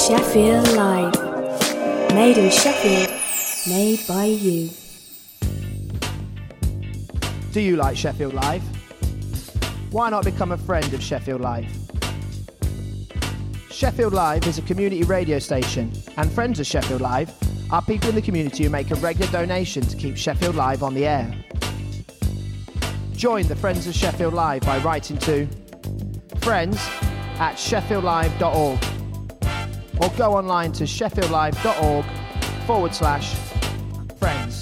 Sheffield Live. Made in Sheffield, made by you. Do you like Sheffield Live? Why not become a friend of Sheffield Live? Sheffield Live is a community radio station, and friends of Sheffield Live are people in the community who make a regular donation to keep Sheffield Live on the air. Join the Friends of Sheffield Live by writing to friends@sheffieldlive.org or go online to sheffieldlive.org/friends.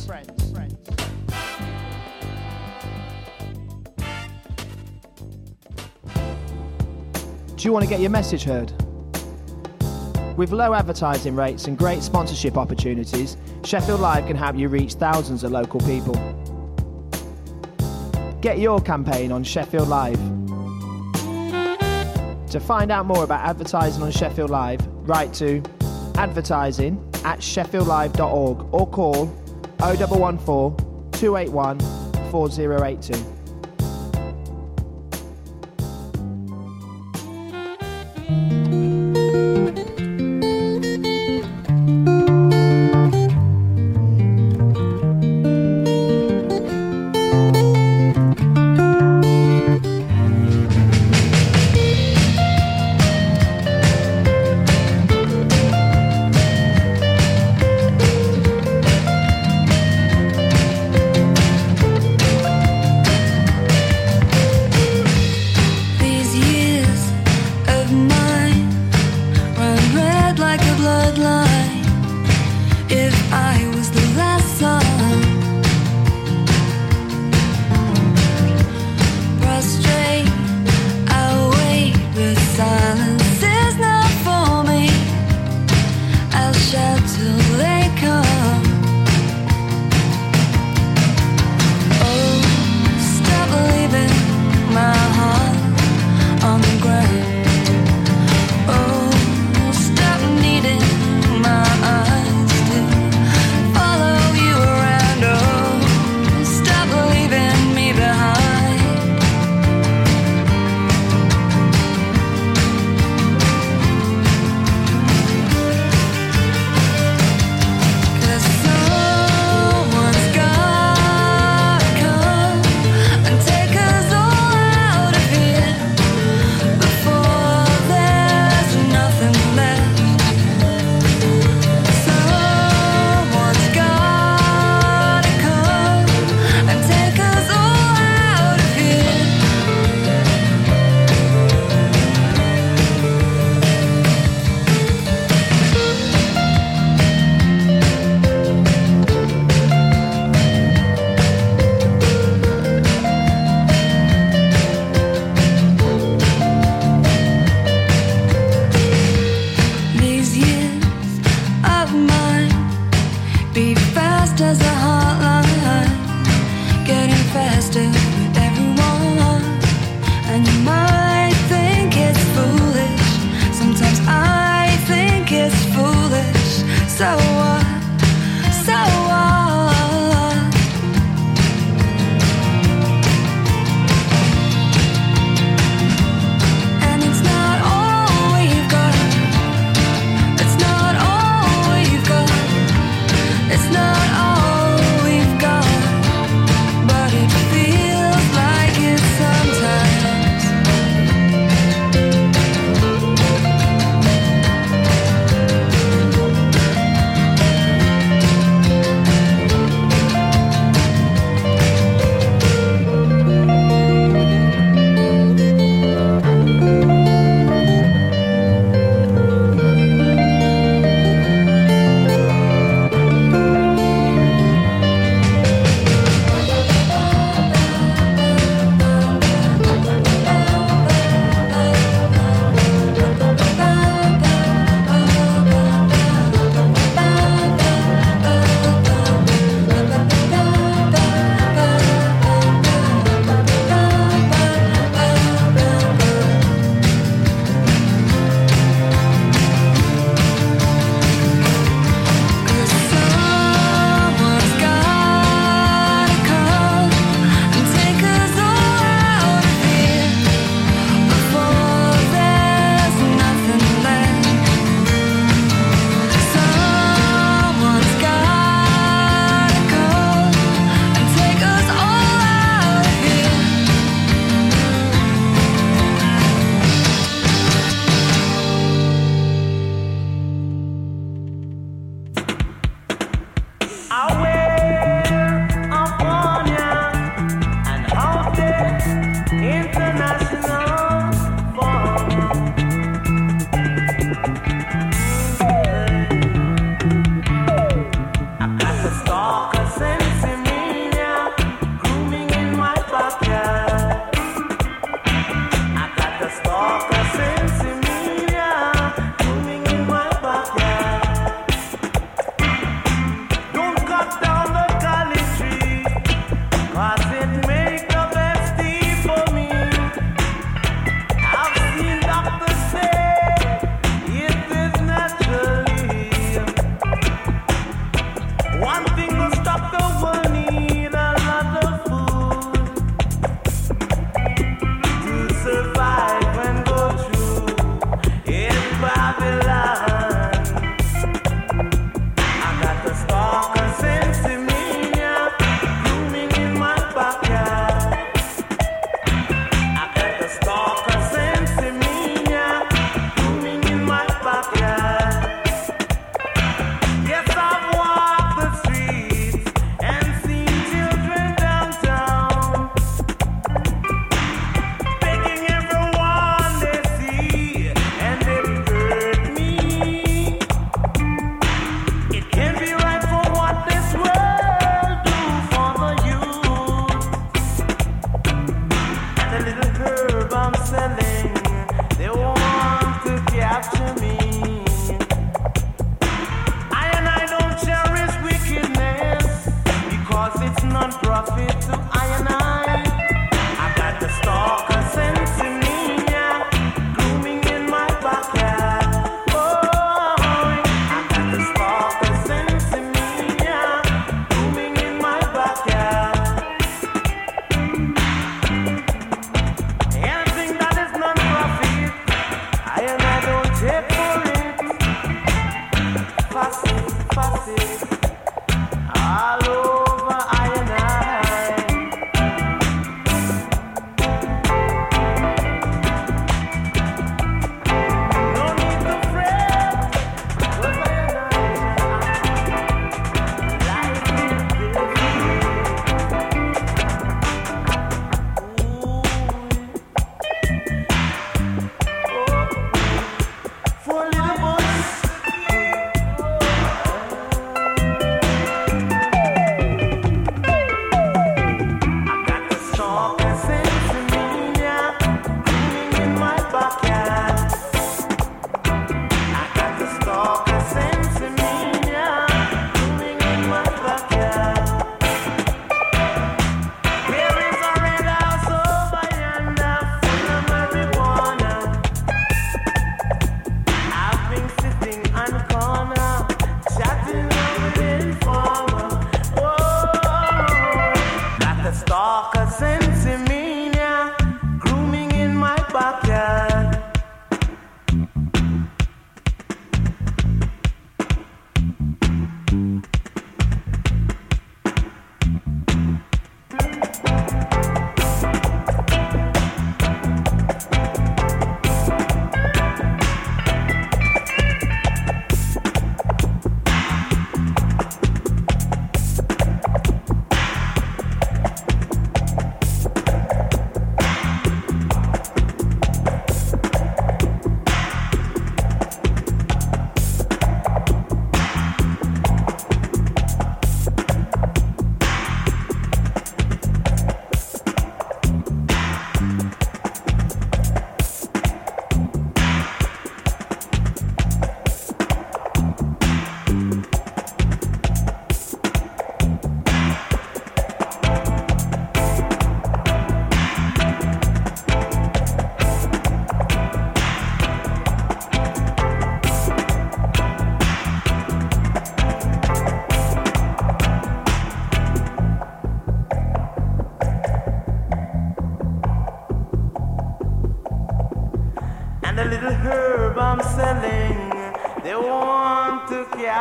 Do you want to get your message heard? With low advertising rates and great sponsorship opportunities, Sheffield Live can help you reach thousands of local people. Get your campaign on Sheffield Live. To find out more about advertising on Sheffield Live, write to advertising@sheffieldlive.org or call 0114 281 4082.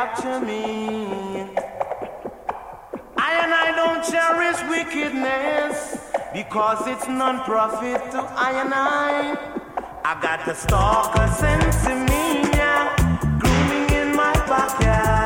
capture me. I don't cherish wickedness because it's non-profit to I. I got the stalker sense in me, yeah, grooming in my backyard.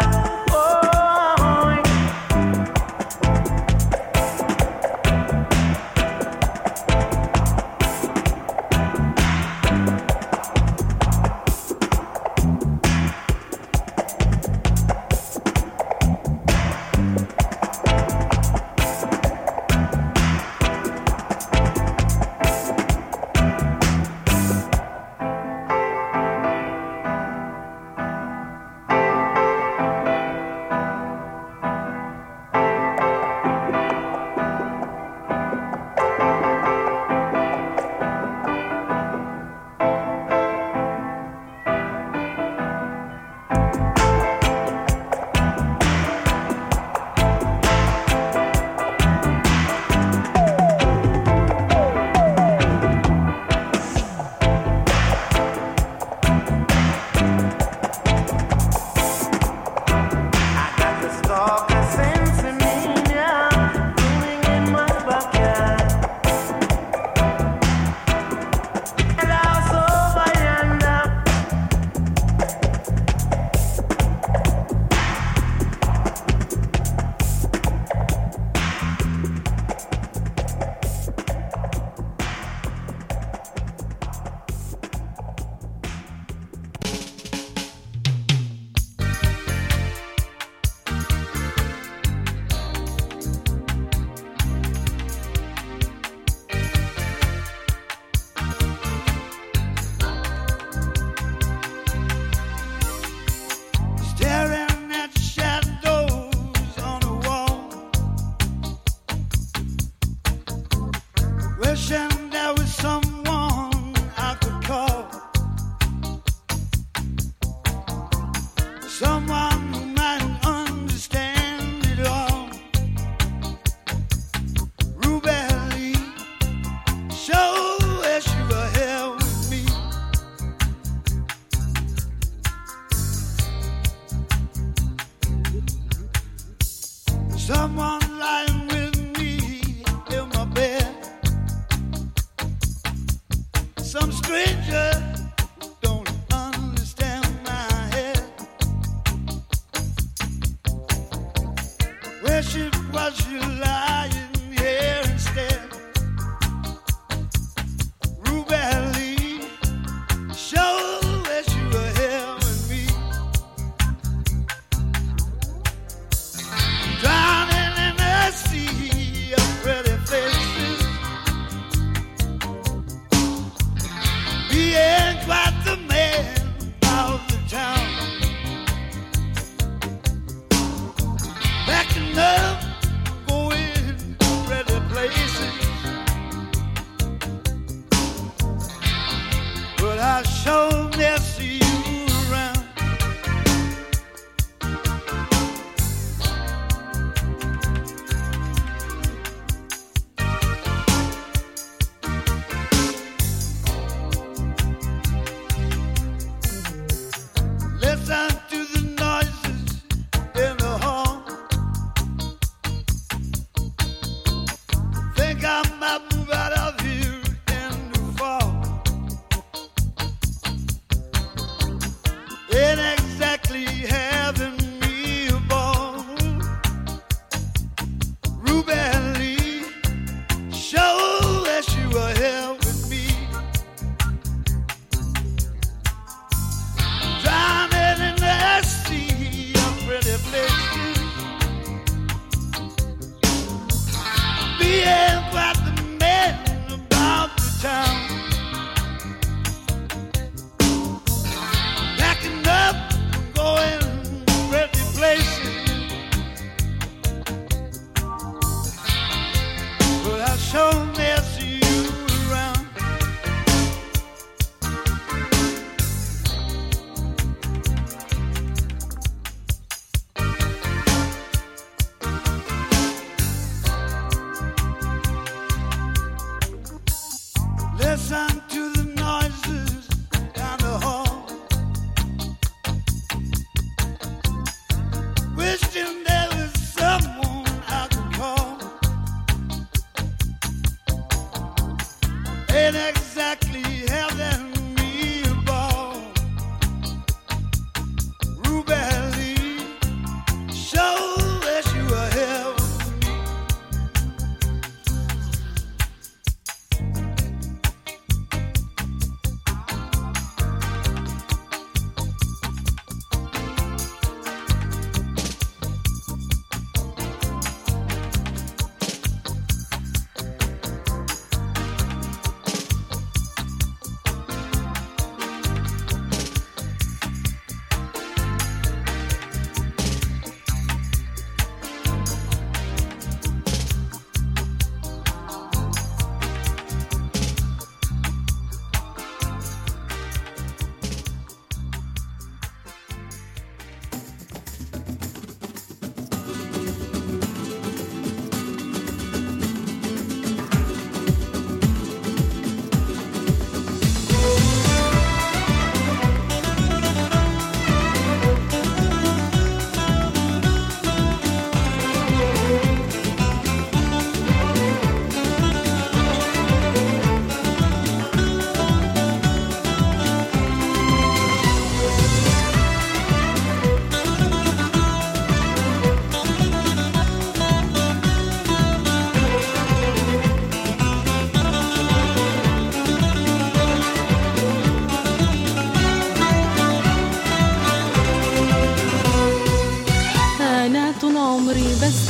Backing up, going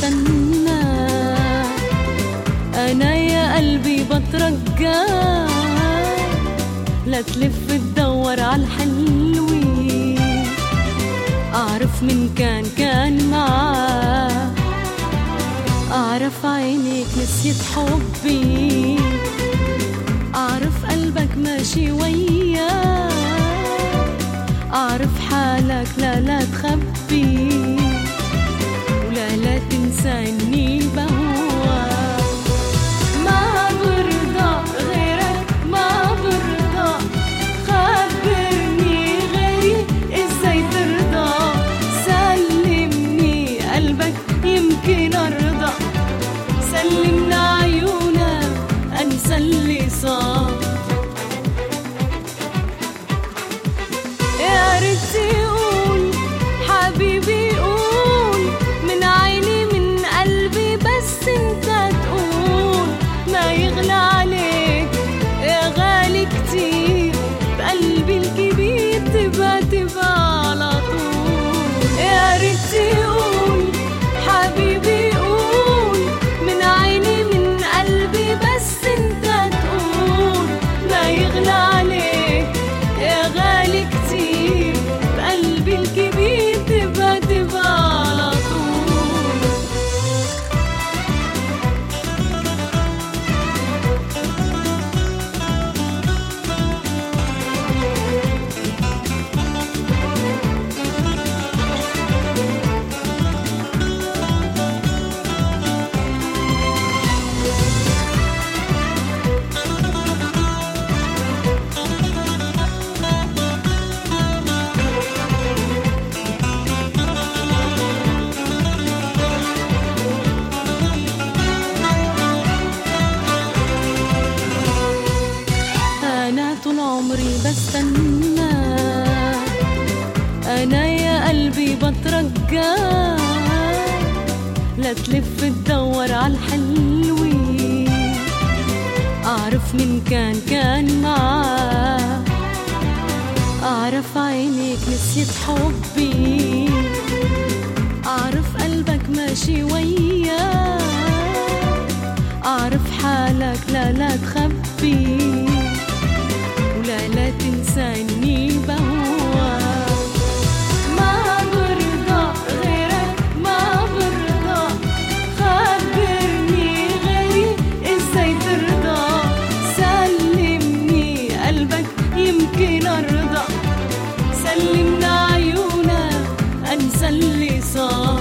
بستنى، أنا يا قلبي بترجى، لا تلف تدور عالحلوين، أعرف من كان معاه، أعرف عينيك نسيت حبي، أعرف قلبك ماشي وياه، أعرف حالك لا تخبي، ولا تنسى إني بهواك. ما برضى غيرك، ما برضى، خبرني غيري إزاي ترضى، سلمني قلبك يمكن أرضى، سلمنا عيونك أنسى اللي صار. يا ريت تقول حبيبي، قول من عيني من قلبي، بس انت تقول ما يغلى عليك يا غالي كتير، بقلبي الكبير تبقى على طول. يا ريت تقول حبيبي، قول من عيني من قلبي، بس انت تقول ما يغلى عليك يا غالي كتير، بقلبي الكبير تبقى على طول. أنا طول عمري بستنى، أنا يا قلبي بترجى، لا تلف تدور عالحلوين، أعرف من كان معاه، أعرف عينيك نسيت حبي، أعرف قلبك ماشي وياه، أعرف حالك لا تخبي، ولا تنسى إني بهواك. ما برضى غيرك، ما برضى، خبرني غيري إزاي ترضى، سلمني قلبك يمكن أرضى، سلمنا عيونك أنسى اللي صار.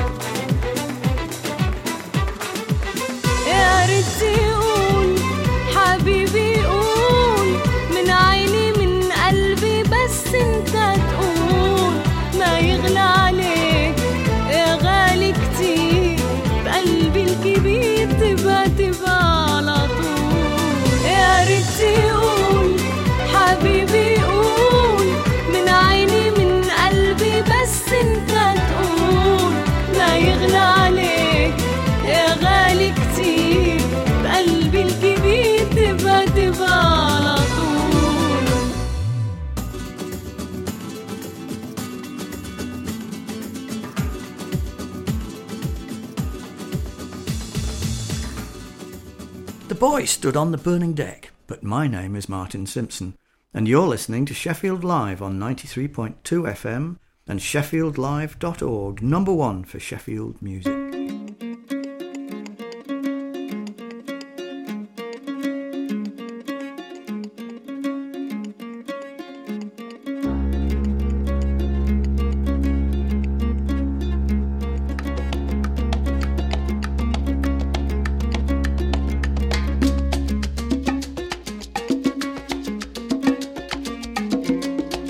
يا ريت تقول حبيبي، قول من عيني من قلبي، بس انت تقول ما يغلى عليك يا غالي كتير، بقلبي الكبير تبقى على طول. يا ريت تقول حبيبي، قول من عيني من قلبي، بس انت تقول ما يغلى عليك يا غالي كتير، بقلبي الكبير تبقى على طول. The boy stood on the burning deck, but my name is Martin Simpson, and you're listening to Sheffield Live on 93.2 FM and sheffieldlive.org, number one for Sheffield music.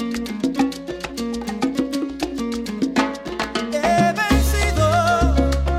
He vencido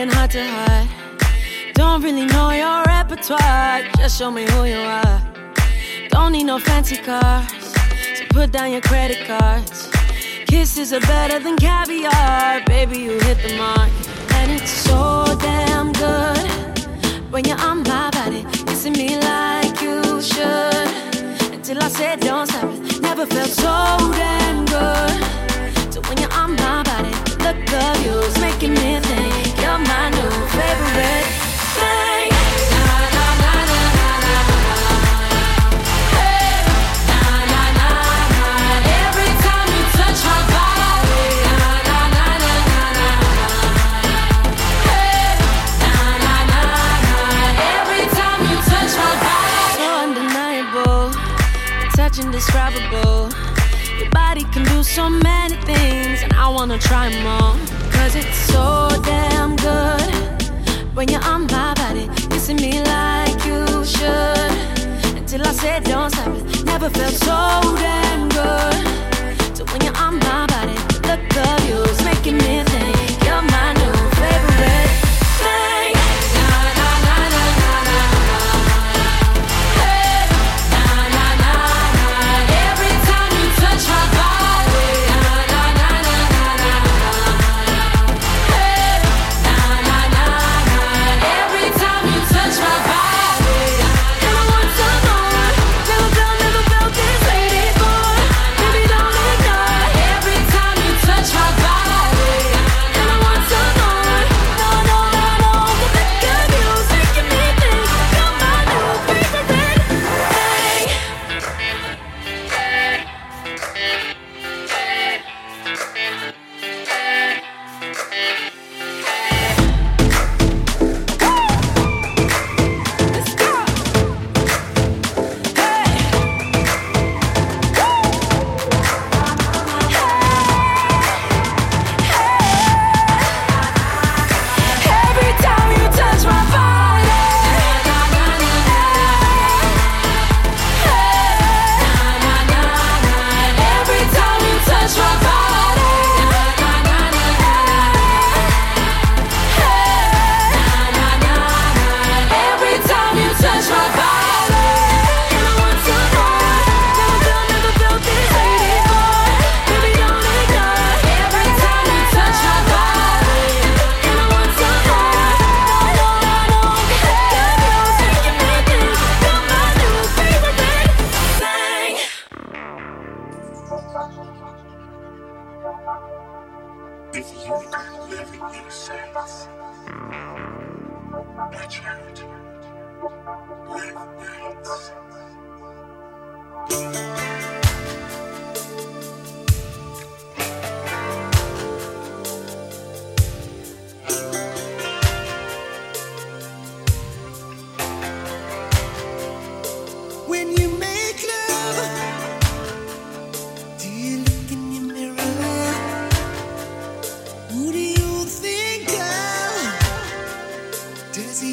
playing hard to hide. Don't really know your repertoire, just show me who you are. Don't need no fancy cars, so put down your credit cards. Kisses are better than caviar, baby, you hit the mark. And it's so damn good when you're on my body, kissing me like you should. Until I said don't stop it, never felt so damn good. So when you're on my body, the look of you's making me think you're my new favorite thing. Indescribable. Your body can do so many things, and I wanna try them all. Cause it's so damn good when you're on my body, kissing me like you should. Until I said don't stop it, never felt so damn good. So when you're on my body, the look of you's making me think you're my new favorite thing.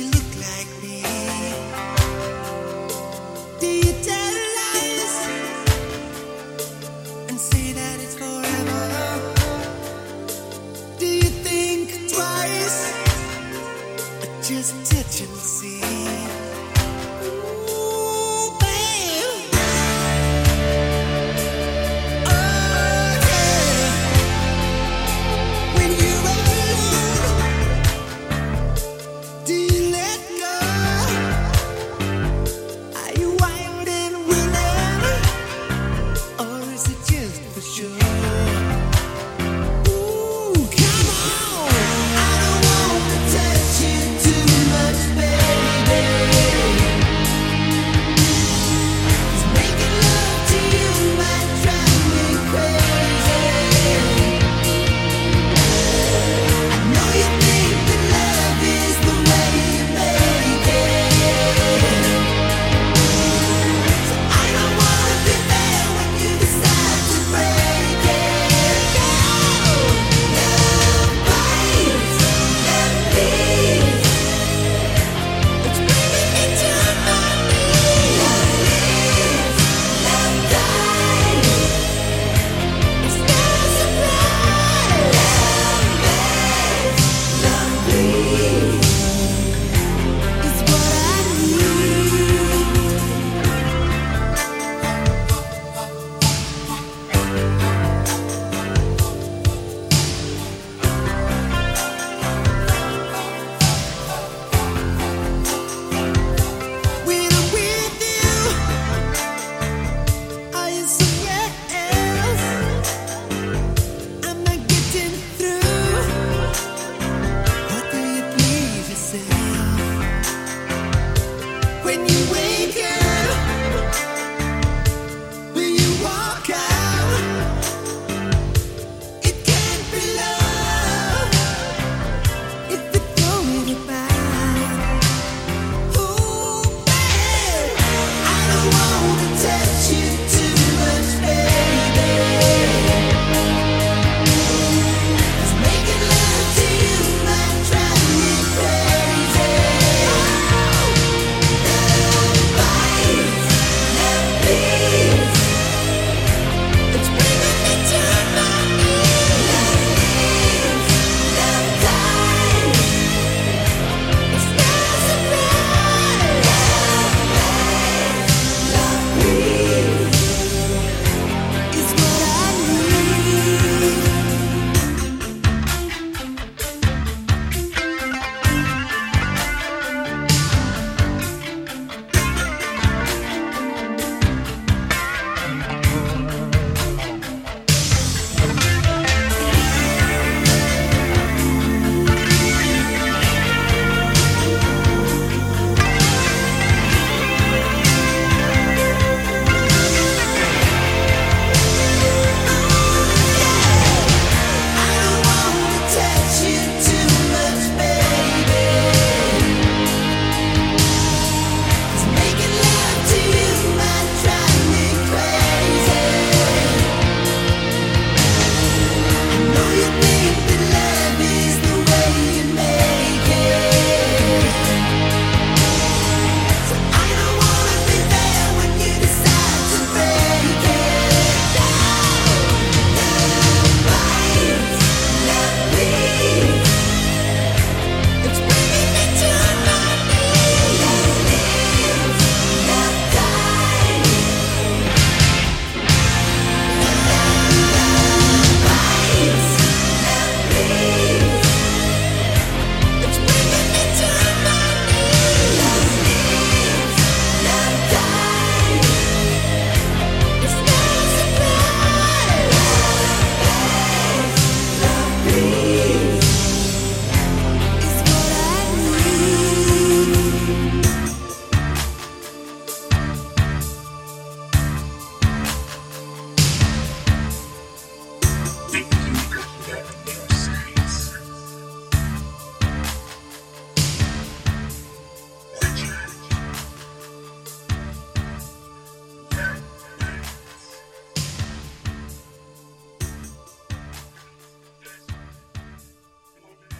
Do you tell lies?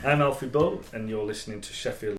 I'm Alfie Bull, and you're listening to Sheffield.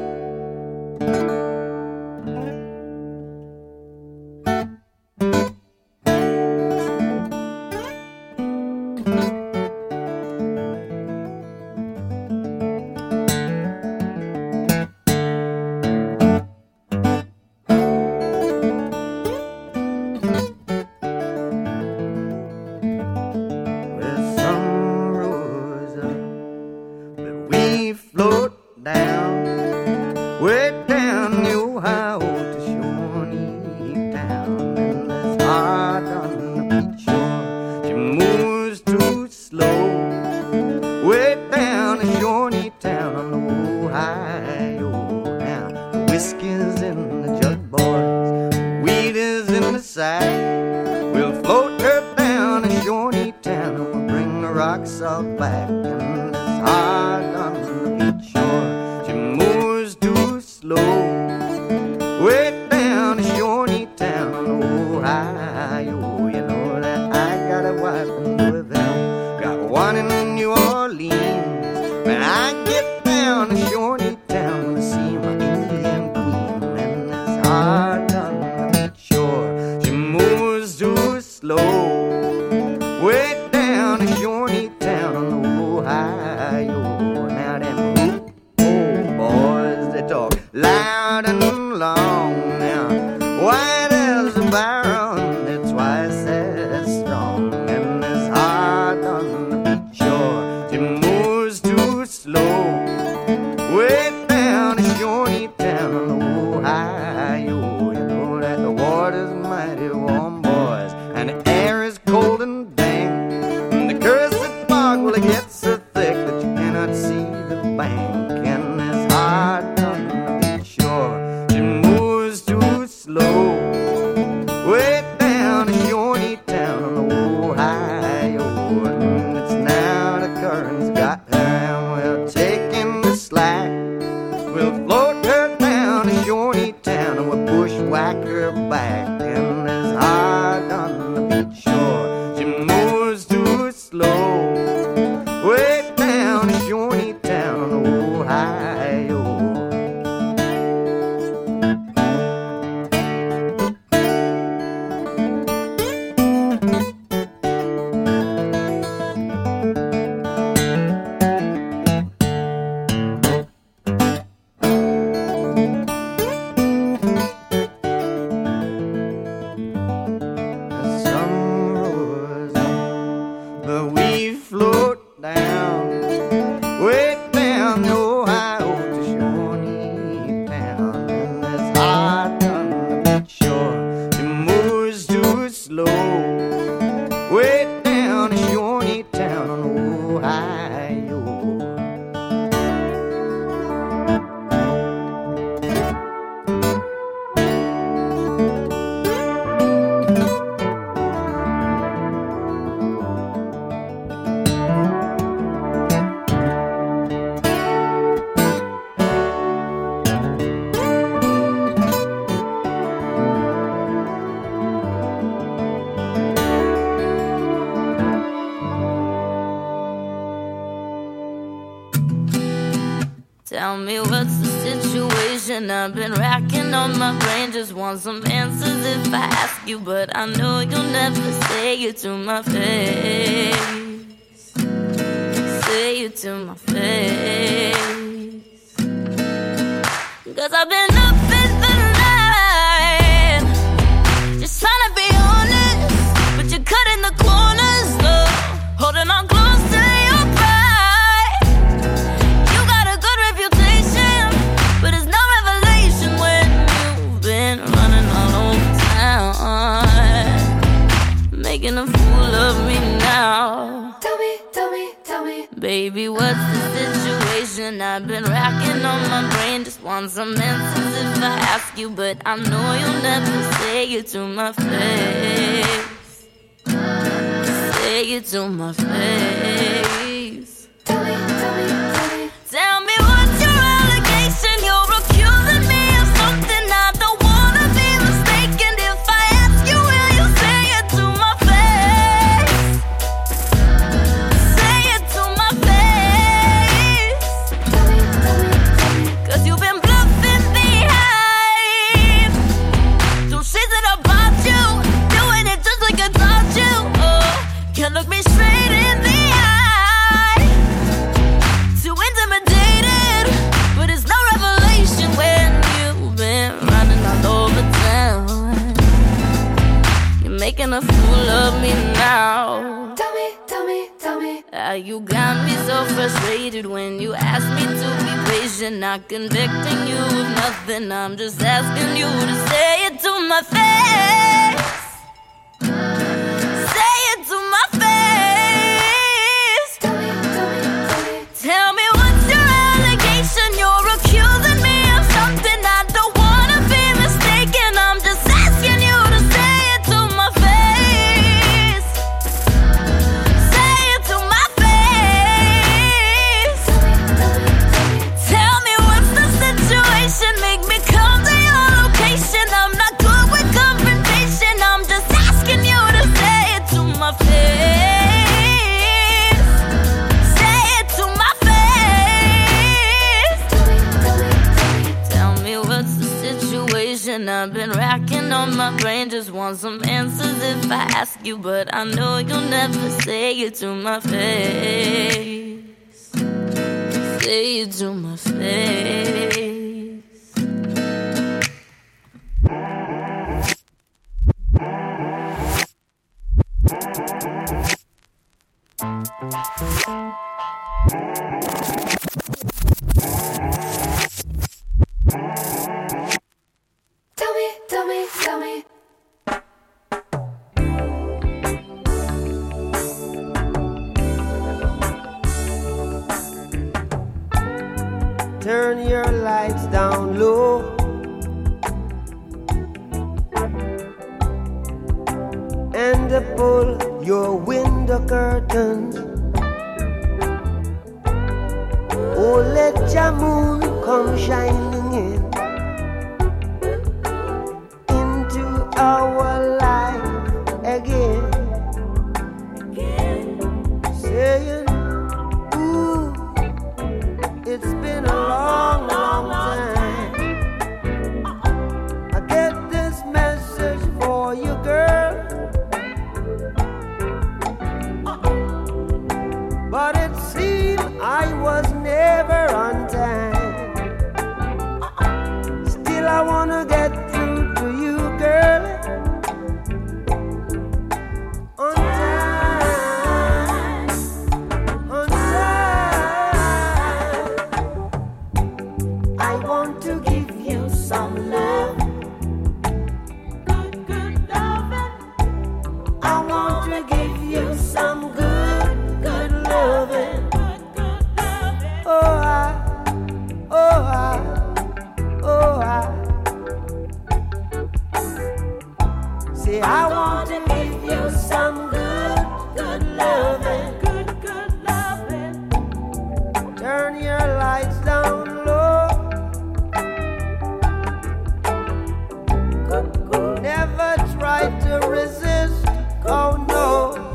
Tell me what's the situation. I've been racking on my brain, just want some answers if I ask you, but I know you'll never say it to my face. Say it to my face. 'Cause I've been up in the night, just trying to be honest, but you're cutting the corners, though, holding on close to your pride. You got a good reputation, but it's no revelation when you've been running all over town, making a fool of me now. Tell me, baby, what's the situation? I've been racking on my brain, just want some answers if I ask you, but I know you'll never say it to my face. Say it to my face. Tell me what's your allegation? You're accusing me of something I don't wanna be mistaken. If I ask you, will you say it to my face? Say it to my face. you got me so frustrated when you asked me to be patient. Not convicting you of nothing, I'm just asking you to say it to my face. Say it to my face. Tell me what's your allegation? You're accusing me of something I don't wanna be mistaken. I'm just asking you to say it to my face. Say it to my face. Tell me what's the situation? Make me come to your location. I'm not good with confrontation. I'm just asking you to say it to my face. Say it to my face. Tell me what's the situation? I've been racking on my brain, just want some answers if I ask you, but I know you'll never say it to my face. Say it to my face. Tell me. Turn your lights down low. And pull your window curtains. Oh, let your moon come shining in into our life again. Saying, ooh, it's been a long, long time. I get this message for you, girl. But it seemed I was never on time. Still I wanna get through to you, girl. On time. On time. I want to give you some love. Good loving. I want to give you some good loving. Say I want to give you some good loving. Good loving. Turn your lights down low. Never try to resist. Oh no.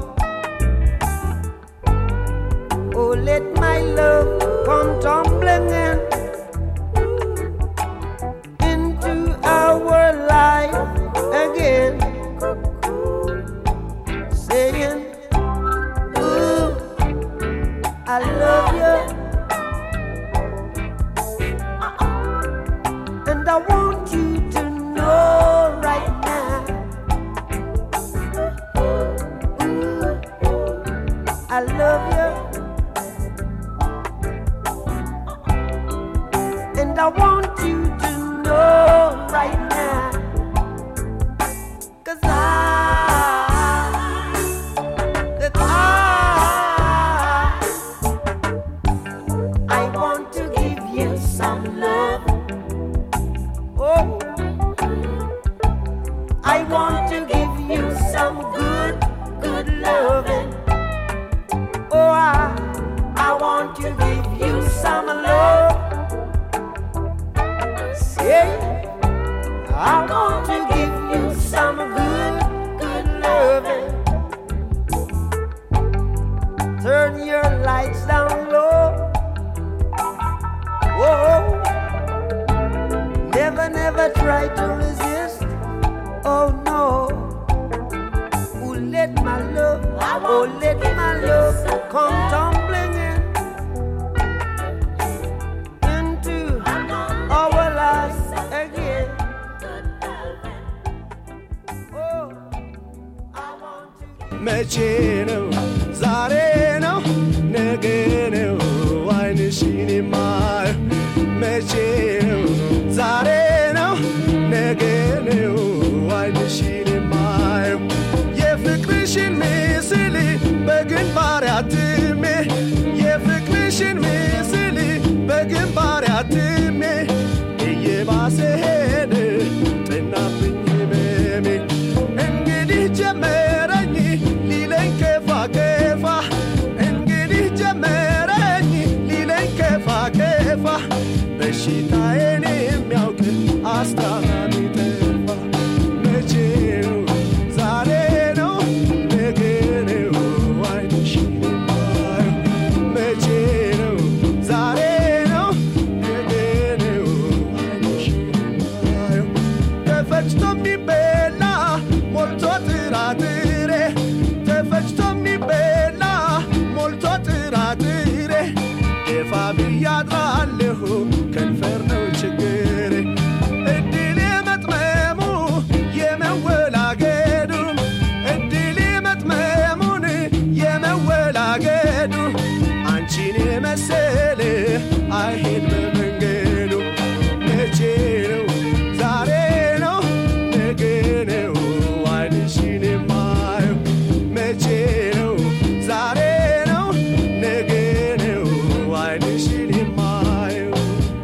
Oh, let my love come tumbling in into our life again. Saying, ooh, I love you. And I want you to know right now. Ooh, I love you. And I want you to know right now, 'cause I want to give you some love. Oh, I want to give you some good loving. Oh, I want to give you some love. Say, I want to give you some good loving. Turn your lights down low. Whoa. Never try to resist. Oh no. Oh, let my love, oh, let my love come tumbling in into our lives again. Oh, I want to. መቼ ነው ዛሬ ነው በሽታዬን የሚያውቅ አስታማሚ ጠፋ። መቼ ነው ዛሬ ነው ነገ ነው ዓይንሽን የማየው? መቼ ነው ዛሬ ነው ነገ ነው ዓይንሽን የማየው? ተፈጭቶ የሚበላ ሞልቶ ጥራጥሬ ተፈጭቶ የሚበላ ሞልቶ ጥራጥሬ ደፋ ብዬ አድራለሁ ከንፈር ነው ችግሬ። እድል የመጥመሙ የመወላገዱ እድል የመጥመሙን የመወላገዱ አንቺን የመሰለ አይሄድ በመንገዱ። መቼ ነው ዛሬ ነው ነገ ነው ዓይንሽን የማየው? መቼ ነው ዛሬ ነው ነገ ነው ዓይንሽን የማየው?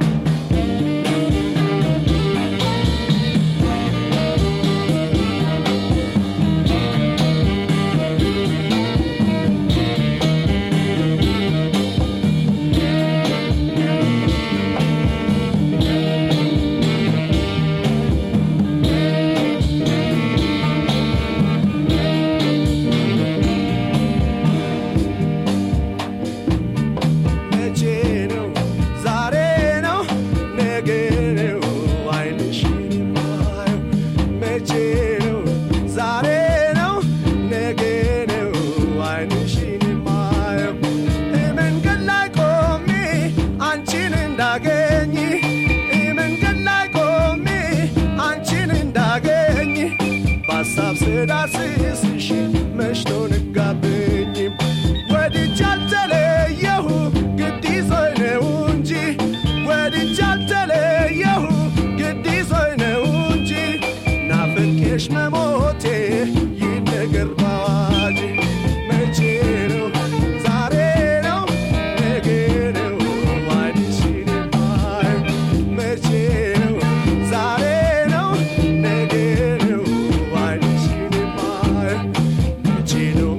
መቼ ነው ዛሬ ነው ነገ ነው ዓይንሽን የማየው? መቼ ነው ዛሬ ነው ነገ ነው ዓይንሽን የማየው? መንገድ ላይ ቆሜ አንቺን እንዳገኝ መንገድ ላይ ቆሜ አንቺን እንዳገኝ በሀሳብ ስዳስስሽ መሽቶ ነጋብኝ። ወድጄ አልተለየሁ ግድ ይዞኝ ነው እንጂ ወድጄ አልተለየሁ ግድ ይዞኝ ነው እንጂ ናፍቄሽ መሞቴ ይነገር ባዋጅ። መቼ ነው ዛሬ ነው ነገ ነው ዓይንሽን የማየው? መቼ ነው ዛሬ ነው ነገ ነው ዓይንሽን የማየው? መቼ ነው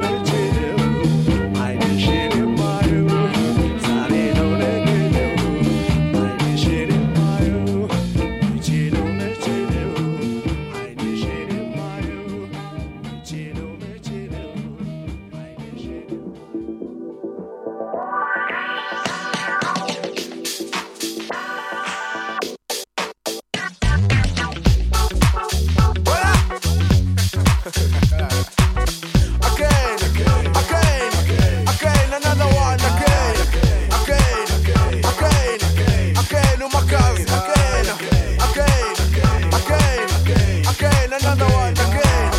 ዓይንሽን የማየው? ዛሬ ነው ነገ ነው ዓይንሽን የማየው? መቼ ነው ዓይንሽን የማየው? መቼ ነው ዓይንሽን Again, another one, again, no makas, again, another one, again.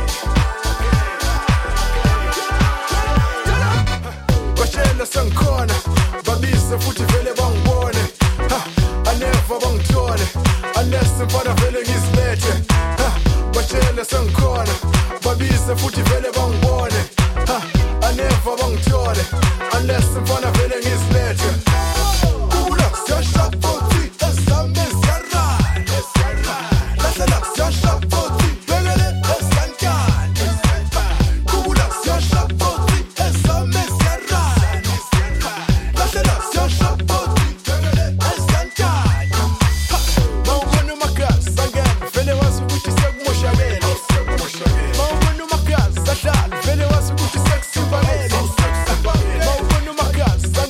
Bashela sankona, babisa futhi vele bangibone. I never bangithole, unless mfana vele ngizibethe. Bashela sankona, babisa futhi vele bangibone. I never bangithole, unless mfana vele ngizibethe. Kula siyashap futhi ezami ziyarana. Lasela siyashap futhi vele esankani. Kula siyashap futhi ezami ziyarana. Lasela siyashap futhi vele esankani. Mawubona umakhasi angena vele wazi ukuthi sekumoshakele. Mawubona umakhasi ahlala vele wazi ukuthi sekusibamele. Mawubona umakhasi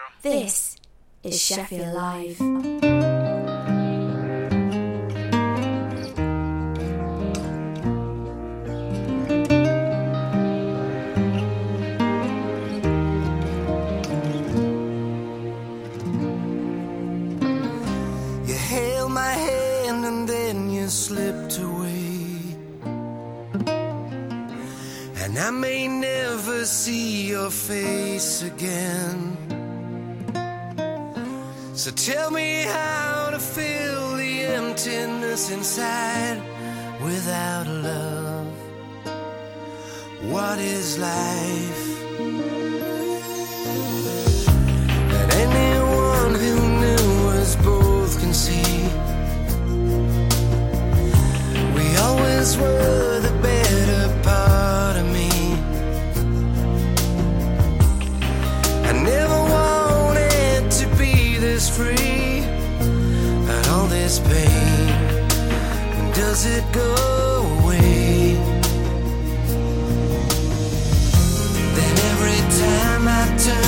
This is Sheffield Live. You held my hand and then you slipped away, and I may never see your face again. So tell me how to fill the emptiness inside without love. What is life? And anyone who knew us both can see we always were the better part of me. I never wanted to be this free, but all this pain, when does it go away? Then every time I turn